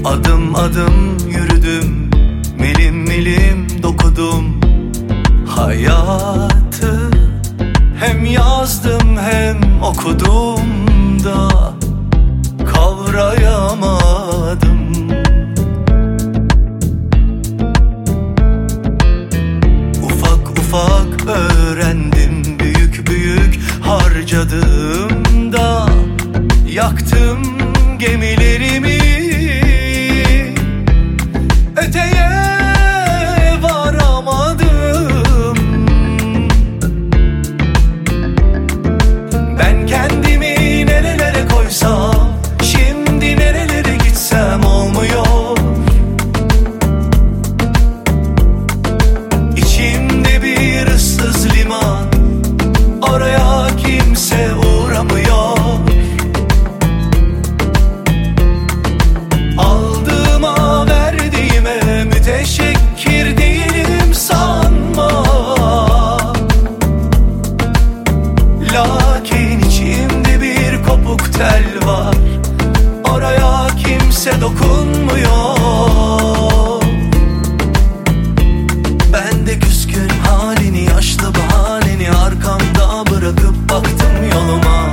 Adım adım yürüdüm, milim milim dokudum hayatı. Hem yazdım hem okudum da kavrayamadım. Ufak ufak öğrendim, büyük büyük harcadım da yaktım gemilerimi. Öteye varamadım. Ben kendimi nerelere koysam, şimdi nerelere gitsem olmuyor. İçimde bir ıssız liman, oraya kimse uğramıyor. Aldığıma verdiğime müteşekkir değilim sanma. Lakin içimde bir kopuk tel var, oraya kimse dokunmuyor. Ben de küskün halini, yaşlı bahaneni arkamda bırakıp baktım yoluma.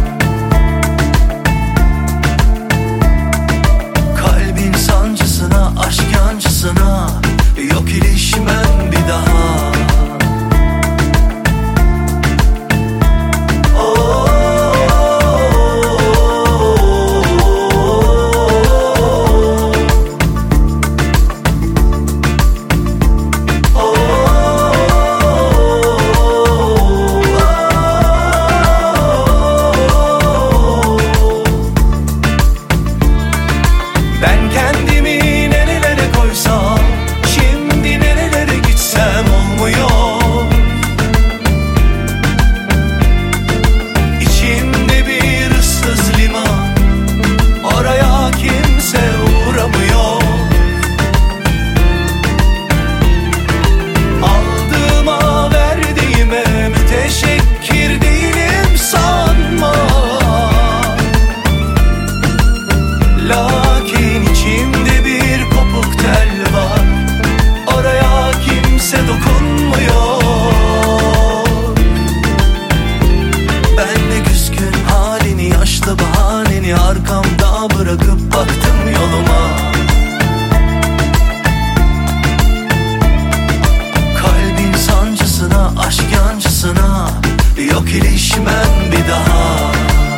Kalbin sancısına, aşk yancısına yok ilişmem bir daha. Ben kendimi nerelere koysam, şimdi nerelere gitsem olmuyor. İçimde bir ıssız liman, oraya kimse uğramıyor. Aldığıma verdiğime müteşekkir değilim sanma. Lakin içimde bir kopuk tel var, oraya kimse dokunmuyor. Ben de küskün halini, yaşlı bahaneni arkamda bırakıp baktım yoluma. Kalbin sancısına, aşk yancısına yok ilişmem bir daha.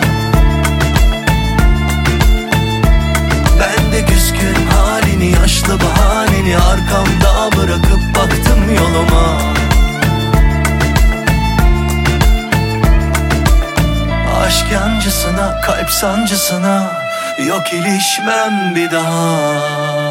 Ben de küskün halini, yaşlı bahaneni arkamda bırakıp baktım yoluma. Aşk yancısına, kalp sancısına yok ilişmem bir daha.